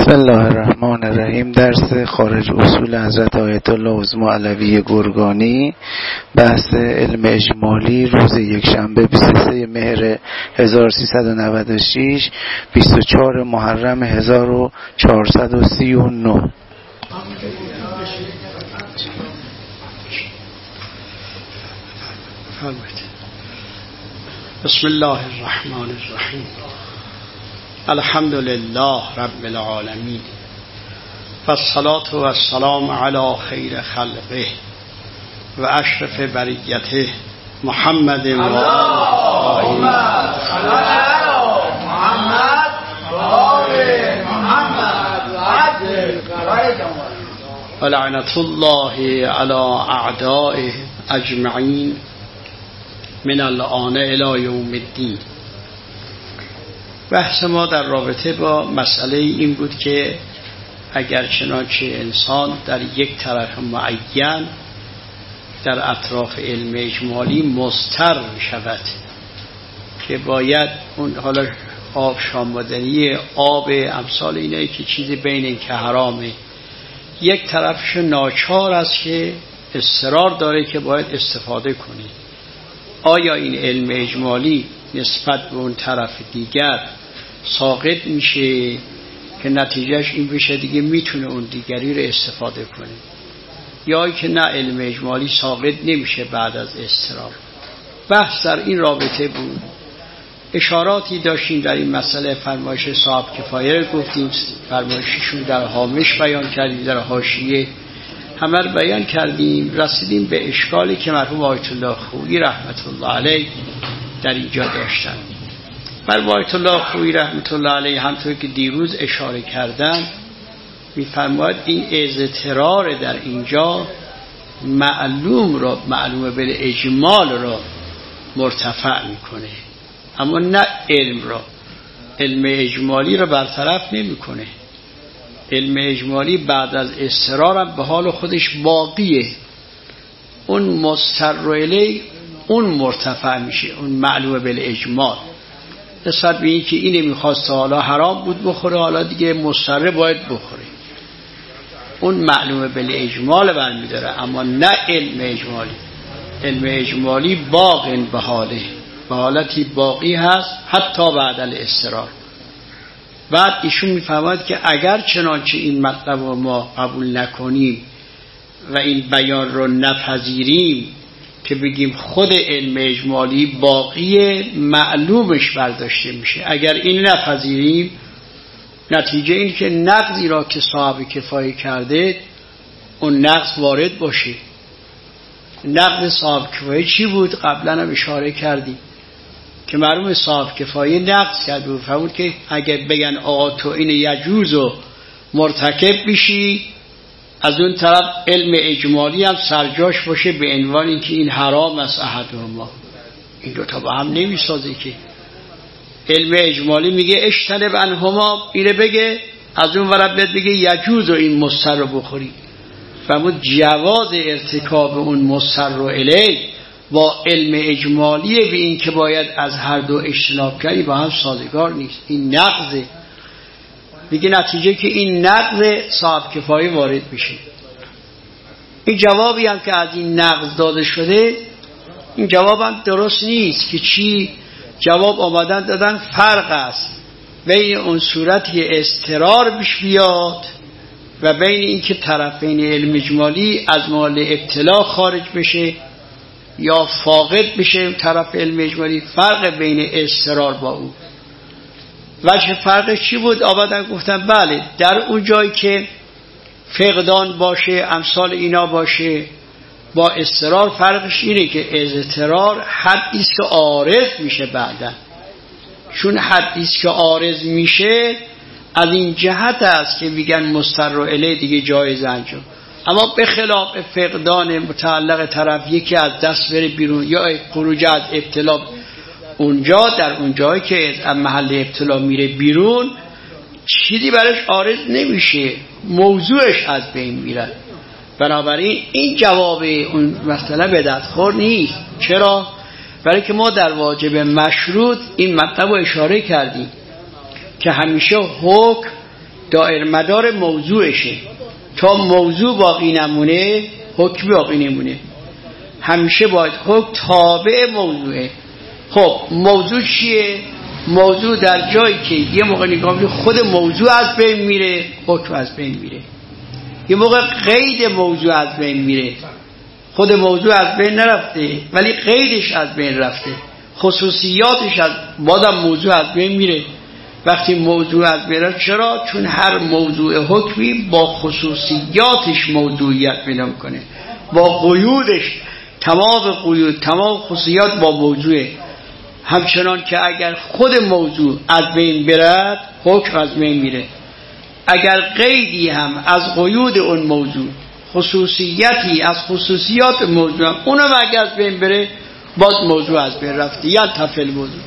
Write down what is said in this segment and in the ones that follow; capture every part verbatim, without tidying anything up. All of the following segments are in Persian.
بسم الله الرحمن الرحیم. درس خارج اصول حضرت آیت الله عظما علوی گرگانی، بحث علم اجمالی، روز یکشنبه بیست و سوم مهر هزار و سیصد و نود و شش، بیست و چهارم محرم هزار و چهارصد و سی و نه. بسم الله الرحمن الرحیم. الحمد لله رب العالمین والصلاة والسلام علی خیر خلقه و اشرف بریته محمد و اللهم صل علی محمد و آل محمد و عجل فرجهم و لعنة الله علی اعدائه اجمعین من الآن الی یوم الدین. بحث ما در رابطه با مسئله این بود که اگر چنانچه انسان در یک طرف معین در اطراف علم اجمالی مضطر شود که باید اون حالا آب شامدنی، آب امثال اینه که چیزی بین این که حرامه، یک طرفش ناچار است که اصرار داره که باید استفاده کنی، آیا این علم اجمالی نسبت به اون طرف دیگر ساقط میشه که نتیجهش این بشه دیگه میتونه اون دیگری رو استفاده کنه، یا که نه علم اجمالی ساقط نمیشه بعد از اضطرار. بحث در این رابطه بود. اشاراتی داشتیم در این مسئله. فرمایش صاحب کفایه رو گفتیم، فرمایششون در هامش بیان کردیم، در حاشیه همه رو بیان کردیم. رسیدیم به اشکالی که مرحوم آیت الله خویی رحمت الله علیه در اینجا داشتن. مرحوم آیت الله خویی رحمت الله علیه همطور که دیروز اشاره کردن میفرماید این اضطرار در اینجا معلوم را معلوم به اجمال را مرتفع میکنه، اما نه علم را. علم اجمالی را برطرف نمیکنه. علم اجمالی بعد از اصرار هم به حال خودش باقیه. اون مستر الیه اون مرتفع میشه، اون معلومه بالاجمال. نسبت به این که اینه میخواست حالا حرام بود بخوره، حالا دیگه مستر باید بخوره، اون معلومه بالاجمال برمیداره، اما نه علم اجمالی. علم اجمالی باقی به حاله، به حالتی باقی هست حتی بعد از اصرار. بعد ایشون میفهمد که اگر چنانچه این مطلب رو ما قبول نکنیم و این بیان رو نپذیریم که بگیم خود علم اجمالی باقی، معلومش برداشته میشه. اگر این نپذیریم نتیجه این که نقضی را که صاحب کفایه کرده اون نقض وارد باشه. نقض صاحب کفایه چی بود؟ قبلا هم اشاره کردیم که معلوم صاحب کفایه نقض کرد و فرمود که اگر بگن آقا تو این یجوز و مرتکب بشی، از اون طرف علم اجمالی هم سرجاش باشه به عنوان اینکه این حرام است احدهما. این دوتا با هم نمیسازه که. علم اجمالی میگه اجتنب عنهما، اینه بگه، از اون ورد بیاد بگه یجوز و این مضطر رو بخوری. فرمود جواز ارتکاب اون مضطر الیه با علم اجمالی به این که باید از هر دو اجتناب کنی با هم سازگار نیست. این نقضه. میگه نتیجه که این نقض صاحب کفایه وارد میشه. این جوابی هم که از این نقض داده شده، این جواب هم درست نیست. که چی؟ جواب آمدن دادن فرق است بین اون صورتی اضطرار بیش بیاد و بین این که طرفین علم اجمالی از مال ابتلا خارج بشه یا فاقد بشه طرف علم اجمالی. فرق بین اضطرار با اون وجه فرقش چی بود؟ آبادن گفتن بله، در اون جایی که فقدان باشه امثال اینا باشه با اضطرار فرقش اینه که اضطرار حدیث که عارض میشه بعدن. چون حدیث که عارض میشه از این جهت است که میگن مستر الیه دیگه جایز انجام. اما به خلاف فقدان متعلق طرف یکی از دست بره بیرون یا خروج از ابتلا، اونجا در اونجایی که از محل ابتلا میره بیرون چیزی برش عارض نمیشه، موضوعش از بین میره. بنابراین این جواب اون مسئله بدعتخوار نیست. چرا؟ برای که ما در واجب مشروط این مطلب رو اشاره کردیم که همیشه حکم دائر مدار موضوعشه. تا موضوع باقی نمونه حکم باقی نمونه. همیشه باید حکم تابع موضوعه. خب موضوع چیه؟ موضوع در جایی که یه موقع نگاه می‌کنی خود موضوع از بین میره، حکم از بین میره. یه موقع قید موضوع از بین میره، خود موضوع از بین نرفته ولی قیدش از بین رفته، خصوصیاتش از بازم موضوع از بین میره. وقتی موضوع از بین رفته، چرا؟ چون هر موضوع حکمی با خصوصیاتش موضوعیت پیدا میکنه، با قیودش، تمام قیود تمام خصوصیات با موضوعه. همچنان که اگر خود موضوع از بین برد حکم از بین میره. اگر قیدی هم از قیود اون موضوع، خصوصیتی از خصوصیات موضوع اونم اگر از بین بره باز موضوع از بین رفته. یلتفی الموضوع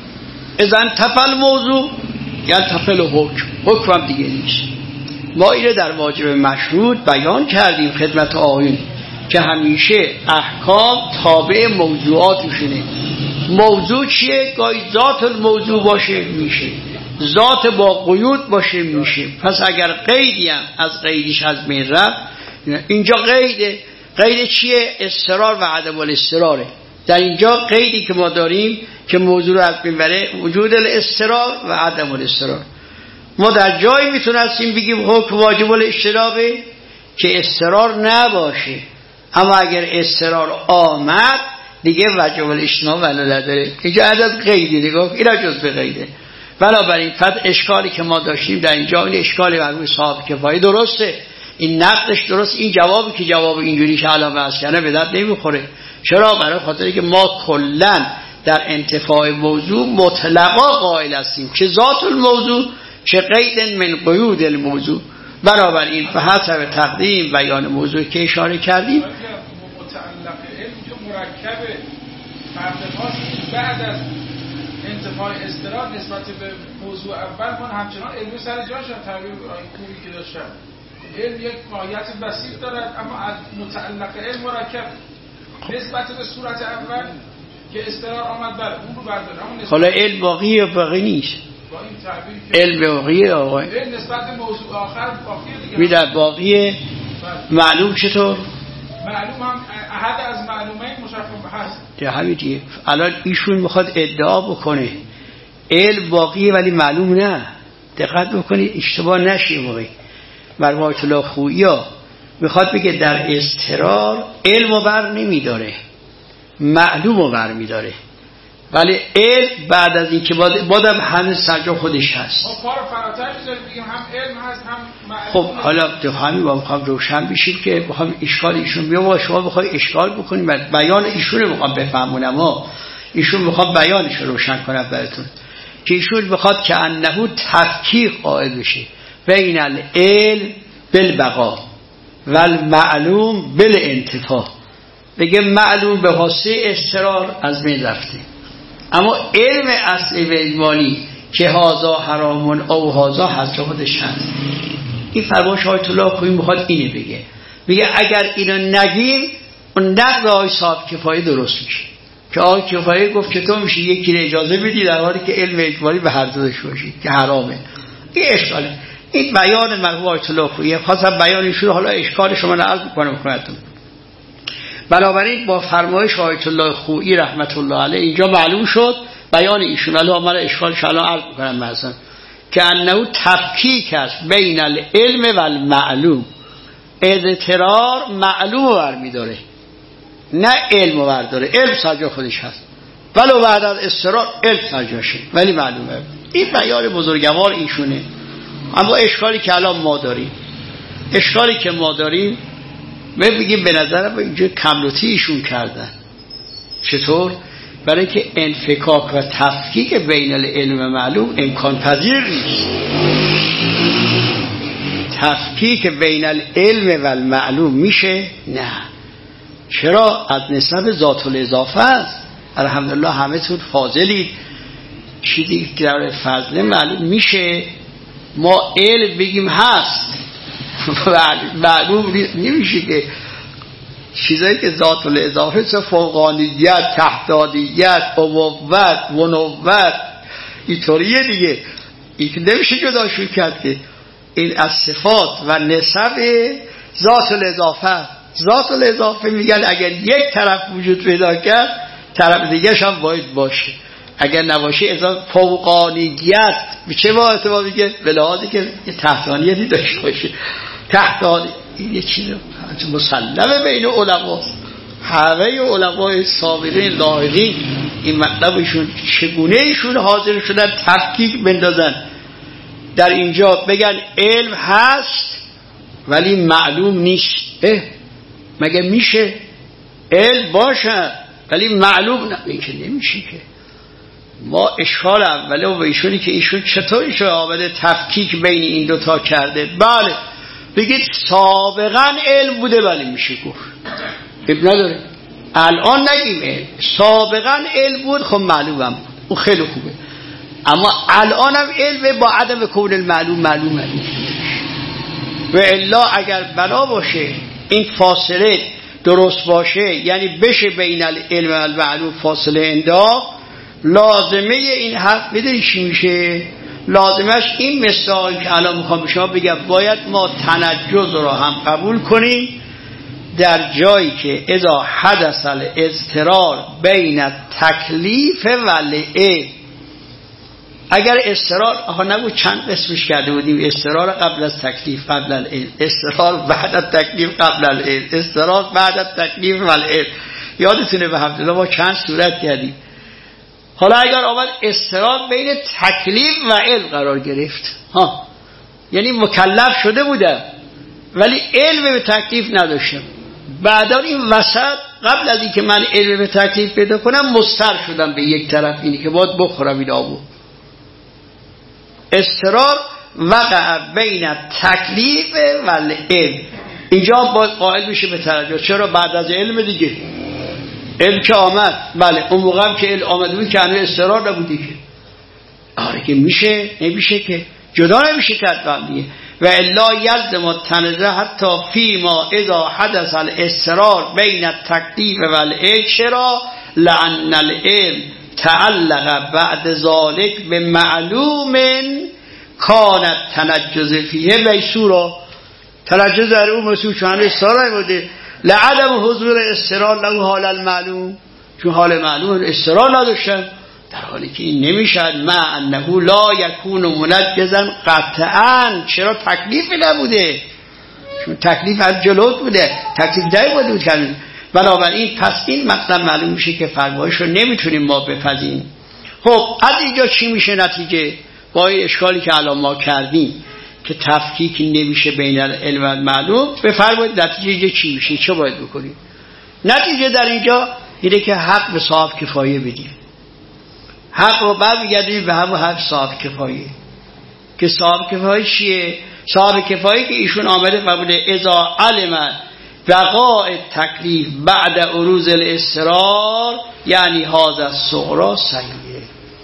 اذا انتفی الموضوع یلتفی الحکم، حکم هم دیگه نیست. ما اینه در واجب مشروط بیان کردیم خدمت آقایون که همیشه احکام تابع موضوعاتشونه. موضوع چیه؟ گاهی ذات الموضوع باشه میشه، ذات با قیود باشه میشه. پس اگر قیدی هم از قیدش از بین رفت، اینجا قیده. قید چیه؟ اضطرار و عدم الاضطراره. در اینجا قیدی که ما داریم که موضوع رو از بین بره وجود الاضطرار و عدم الاضطرار. ما در جایی میتونستیم بگیم حکم واجب الاجتنابه که اضطرار نباشه، اما اگر اضطرار آمد دیگه واجب الاجتناب ولا نداره. اینجا عدد قیدی نگاه اینا جز به قیده. بنابراین فقط اشکالی که ما داشتیم در اینجا این اشکالی مربوط صاحب کفایه درسته، این نقدش درست، این جوابی که جواب اینجوری که الان بحث کنه به درد نمیخوره. چرا؟ برای خاطری که ما کلا در انتفاع موضوع مطلقا قائل هستیم که ذات الموضوع چه قید من قیود الموضوع. بنابراین به حسب تقدیم بیان موضوع که اشاره کردیم متعلق علم که مرکب فرد بعد از انتفاع اضطرار نسبت به موضوع اول من همچنان علم سر جاش تعبیر خوبی که داشتم. علم یک ماهیت بسیط دارد اما از متعلق علم مرکب نسبت به صورت اول که اضطرار آمد بر اون رو برداره. حالا علم باقی یا باقی نیست؟ با این تعبیر علم باقیه آقای علم نسبت به موضوع آخر باقیه دیگه. میدر باقیه. معلوم چطور؟ معلوم هم احد از معلومه مشخص هست. ده همین دیگه. الان ایشون میخواد ادعا بکنه علم باقیه ولی معلوم نه. دقت بکنید اشتباه نشه. موقعی مرحوم الله خویی میخواد بگه در اضطرار علمو بر نمیداره، معلومو بر میداره، ولی علم بعد از این که بادم همه سرجا خودش هست. ما کار فراتر میذاریم بگیم هم علم هست هم معلوم. خب حالا دو همین با میخوام روشن بشیم که بخوام اشکال ایشون بیام، شما بخوای اشکال بکنیم بیان ایشون رو میخوام بفهمونم، ما ایشون میخوام بیانش رو روشن کنم براتون که ایشون میخواد که انه تفکیک قائل بشه بین العلم بالبقا و المعلوم بالانتفاع. بگه معلوم به واسطه اضطرار از بین رفته، اما علم اصلی و اجمالی که هازا حرامون او هازا هست خودش هست. این فرمایش آیت الله خویی میخواد اینه بگه. میگه اگر اینو نگیم اون نقد آقای صاحب کفایه درست میشه که آقای کفایه گفت که تو میشه یکی رو اجازه بدی در حالی که علم اجمالی به هر دادش باشی که حرامه. این اشکاله. این بیان مرحوم آیت الله خویی خواستم بیانش رو حالا اشکالش رو من عرض میکنم خدمتتون. بنابراین با فرمایش آیت الله خویی رحمت الله علیه اینجا معلوم شد بیان ایشون. الان من اشکالش الان عرض میکنم مثلا که انه تفکیک است بین العلم و المعلوم. اضطرار معلوم برمی داره نه علم برداره. علم سرجا خودش هست ولو بعد از اضطرار علم سرجاشه ولی معلومه. این بیان بزرگوار ایشونه. اما اشکالی که الان ما داریم اشکالی که ما داریم من بگیم به نظرم اینجا کملوتی ایشون کردن. چطور؟ برای که انفکاک و تفکیک بین العلم و معلوم امکان پذیر نیست. تفکیک بین العلم و المعلوم میشه؟ نه. چرا؟ از نسبت ذات الاضافه است. الحمدلله همه تون فاضلید. چیزی که در فضل معلوم میشه ما علم بگیم هست معلوم نمیشه که چیزایی که ذات الاضافه چه فوقانیت، تحتانیت، عمومت، منوت اینطوریه دیگه. این که نمیشه جداشون کرد که این از صفات و نسب ذات الاضافه. ذات الاضافه میگن اگر یک طرف وجود پیدا کرد طرف دیگرش هم باید باشه، اگر نباشه اضافه فوقانیت به چه اعتبار میگه؟ به لحاظی که تحتانیتی داشته باشه. تحتانی این یه چیز مسلمه بین علما، همه علمای سابقین لاحقین این مطلبشون چگونه ایشون حاضر شدن تفکیک بندازن در اینجا بگن علم هست ولی معلوم نیست. اه مگه میشه علم باشه ولی معلوم نه؟ این که نمیشه که. ما اشکال اوله و ایشونی که ایشون چطور ایشون آمده تفکیک بین این دوتا کرده. بله بگید سابقا علم بوده ولی میشه گفت اب نداره، الان نگیم علم. سابقا علم بود خب معلومم بود اون خیلی خوبه، اما الان هم علم با عدم کون المعلوم معلومه. و الا اگر بنا باشه این فاصله درست باشه، یعنی بشه بین العلم و المعلوم فاصله انداخت، لازمه این حرف بدونی چی میشه؟ لازمش این مثال که الان میخوام به شما بگم، باید ما تنجز رو هم قبول کنیم در جایی که اذا حدث الاضطرار بین التکلیف و العلم. اگر اضطرار آها نبود چند اسمش کرده بودیم، اضطرار قبل از تکلیف قبل العلم، اضطرار بعد از تکلیف قبل العلم، اضطرار بعد از تکلیف و العلم. یادتونه به حمدالله ما چند صورت کردیم. حالا اگر آمد اضطرار بین تکلیف و علم قرار گرفت، ها یعنی مکلف شده بودم ولی علم به تکلیف نداشتم، بعدا این وسط قبل از اینکه من علم به تکلیف پیدا کنم مضطر شدم به یک طرف، اینی که باید بخورم این آبو. اضطرار وقع بین تکلیف و علم، اینجا باید قائل میشه به ترجمه. چرا؟ بعد از علم دیگه علم که آمد. بله اون موقع هم که علم آمد بود که هنوز اضطرار نبودی که. آره که میشه نمیشه که جدا نمیشه کرد دیگه. و الا یلزم التنزه حتی فیما اذا حدث الاضطرار بین التکلیف و العلم. چرا؟ لان العلم تعلق بعد ذلك به معلوم کانت تنجز فیه میسورا. تنجز در اون مسئول چون استرار بوده لعدم حضور استرار له حال المعلوم، چون حال معلوم استرار نداشتن، در حالی که این نمیشد. ما انه لا یکون منجزا قطعا. چرا؟ تکلیفی نبوده، چون تکلیف از جلوت بوده، تکلیف دایی بوده کرد. بنابراین پس این مطلب معلوم میشه که فرمایش رو نمیتونیم ما بپذیریم. خب از اینجا چی میشه نتیجه؟ با این اشکالی که الان ما کردیم که تفکیک نمیشه بین علم و معلوم، بفرمایید نتیجه چی میشه؟ چه باید بکنیم؟ نتیجه در اینجا اینه که حق به صاحب کفایه بدیم. حق رو برمیگردیم به همون حق صاحب کفایه. که صاحب کفایه چیه؟ صاحب کفایه که ایشون آمده فرموده اذا علم بقاء تکلیف بعد عروض الاضطرار یعنی هذا الصغرا سیئه.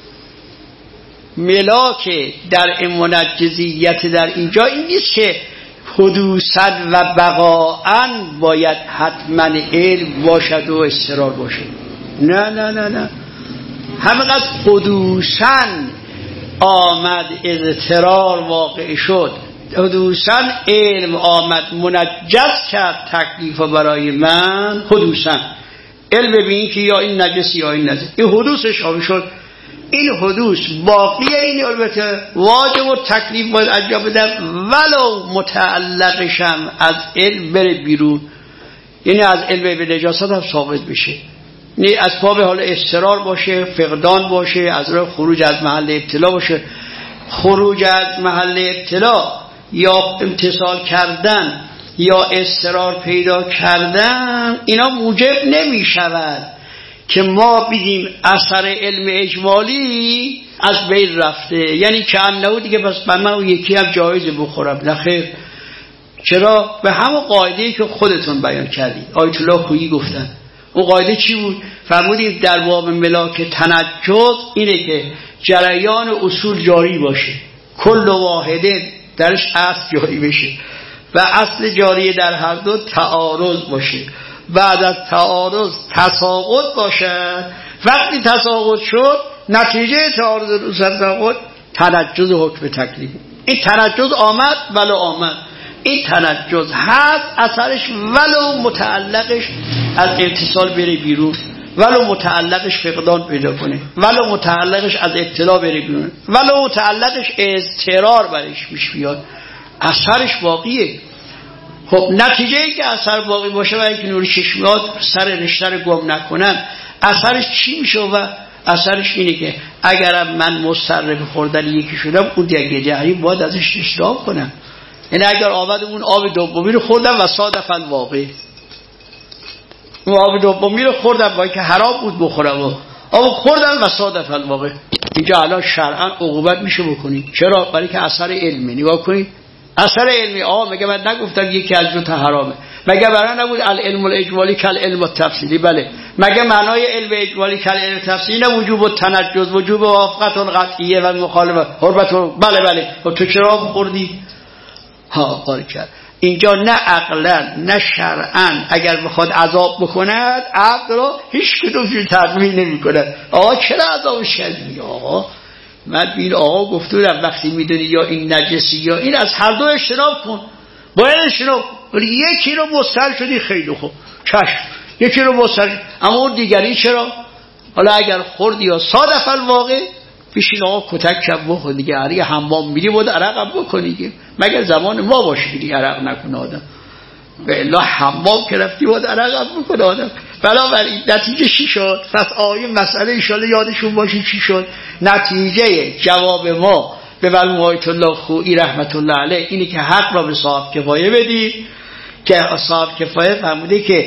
ملاک در منجزیت در اینجا این نیست که حدوثاً و بقاءاً باید حتما علم باشد و اضطرار باشد. نه نه نه نه، همینقدر حدوثاً آمد اضطرار واقع شد، حدوثاً علم آمد منجز کرد تکلیف برای من. حدوثاً علم ببین که یا این نجس یا این نجس، این حدوثش آمد شد. این حدوث باقیه، این البته واجب و تکلیف باید انجام بدن ولو متعلقشم از علم بره بیرون، یعنی از علم به نجاست هم ثابت بشه، یعنی از باب حال اضطرار باشه، فقدان باشه، از راه خروج از محل ابتلا باشه. خروج از محل ابتلا یا امتصال کردن یا اضطرار پیدا کردن اینا موجب نمی شود که ما بگیم اثر علم اجمالی از بین رفته، یعنی که انه دیگه پس من من یکی هم جایزه بخورم. نخیر. چرا؟ به همون قاعده‌ای که خودتون بیان کردید، آیت الله خویی گفتن. اون قاعده چی بود؟ فرمودید در باب ملاک تنجز اینه که جریان اصول جاری باشه، کل واحده درش اصل جاری بشه و اصل جاری در هر دو تعارض باشه، بعد از تعارض تساقط باشد. وقتی تساقط شد نتیجه تعارض و تساقط تنجز حکم تکلیف. این تنجز آمد ولو آمد، این تنجز هست اثرش ولو متعلقش از اتصال بره بیرون، ولو متعلقش فقدان پیدا کنه، ولو متعلقش از اطلاع بره بیرون، ولو متعلقش اضطرار برش پیش بیاد، اثرش باقیه. خب نتیجه ای که اثر باقی باشه و اینکه نور چشمیات سر رشته رو گم نکنن، اثرش چی میشه؟ و اثرش اینه که اگرم من مضطر به خوردن یکی شدم، اون دیگه جهری باید ازش اجتناب کنم. یعنی اگر آمد اون آب دومی رو خوردم و صادفاً واقع اون آب دومی رو خوردم با اینکه حرام بود بخورم و آب خوردم و صادفاً واقع، اینجا الان شرعاً عقوبت میشه بکنی. چرا؟ برای که اثر علمی. نگاه کنید اثر علمی. آه مگه من نگفتم یکی از دو تا حرامه؟ مگه برای نبود العلم الاجمالی کل علم التفصیلی؟ بله. مگه معنای علم اجمالی کل علم التفصیلی نه وجوب التنجز، وجوب موافقت قطعیه و مخالفت حرمت؟ بله بله. و تو چرا خوردی؟ ها قاری کرد. اینجا نه عقلا نه شرعا اگر بخواد عذاب بکند عقل رو هیچ کدومش تضمین نمی‌کنه. آقا چرا عذاب شدید؟ آقا من بین آقا گفتم وقتی میدونی یا این نجسی یا این، از هر دو اجتناب کن، باید اجتناب کن. یکی رو مستحل شدی خیلی خوب چشم، یکی رو مستحل، اما اون دیگری چرا؟ حالا اگر خوردی یا صادف الواقع بشین آقا کتک کم بخور دیگه. هری حمام میری بود عرق هم بکنی، مگر زمان ما باشه دیگه عرق نکنه آدم، به الا حمام که رفتی بود عرق هم بکنه آدم. بنابراین نتیجه چی شد؟ پس آیه مسئله انشالله یادشون باشه چی شد. نتیجه جواب ما به مرحوم آیت الله خویی رحمت الله علیه اینی که حق را به صاحب کفایه بدی، که صاحب کفایه فرموده که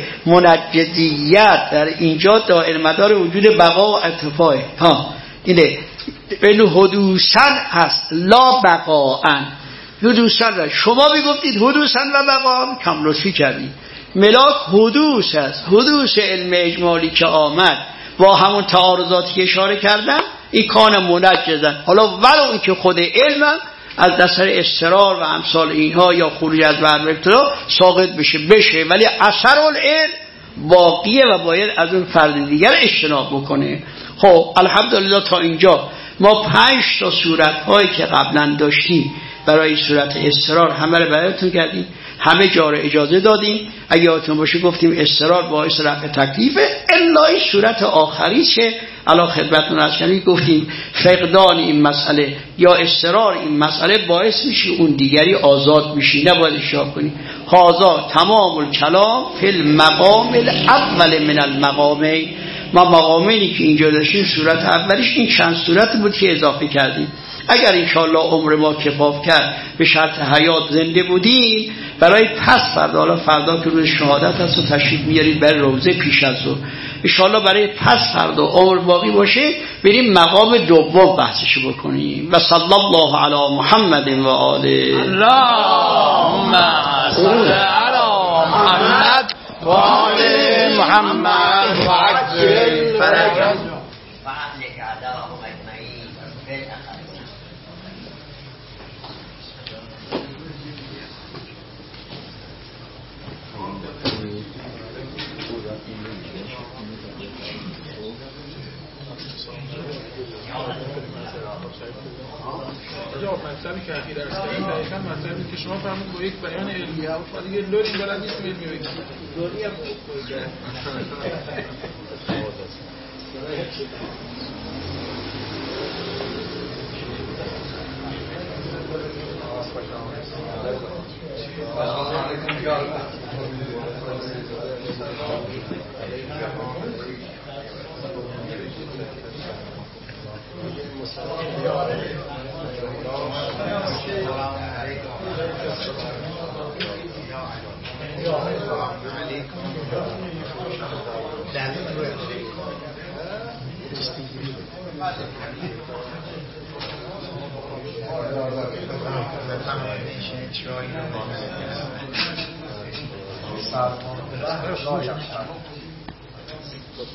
منجزیت در اینجا دائر مدار وجود بقا و ارتفاع. ها اینه بنو حدوثن هست لا بقاءن. حدوثن را شما میگفتید حدوثن و بقاءن، کم لطفی کردید. ملاک حدوث است. حدوث علم اجمالی که آمد با همون تعارضاتی که اشاره کردم این کان منجزن. حالا ولو اینکه خود علمم از دستر اضطرار و امثال اینها یا خروج از بر ابتلا ساقط بشه بشه، ولی اثر العلم باقیه و باید از اون فرد دیگر اجتناب بکنه. خب الحمدلله تا اینجا ما پنج تا صورت هایی که قبلا داشتیم برای صورت اضطرار همه رو براتون کردیم، همه جا رو اجازه دادیم. اگه یادتون باشه گفتیم اضطرار باعث رفع تکلیفه، الا این صورت آخری چه الان خدمتتون عرض کردیم، گفتیم فقدان این مسئله یا اضطرار این مسئله باعث میشه اون دیگری آزاد میشی، نباید اشتباه کنی. هذا تمام الکلام فی المقام الاول من المقامین. ما مقامینی که اینجا داشتیم صورت اولیش این چند صورت بود که اضافه کردیم. اگر انشاءالله عمر ما کفاف کرد به شرط حیات زنده بودیم، برای پس فردا، حالا فردا که روز شهادت هست و تشریف میارید برای روزه پیش از ظهر، انشاءالله برای پس فردا عمر باقی باشه بریم مقام دوم بحثش بکنیم. و صلی الله علی محمد و آله. اللهم صل علی محمد و آل محمد و عجل فرجهم. جواب مطلبی که اخیر درس کردیم دقیقاً مطلبی که شما فرمودید با یک بیان علمی و دیگه لوری بلد نیست علمی بگید. لوری هم خوب بگید. Sağ olun.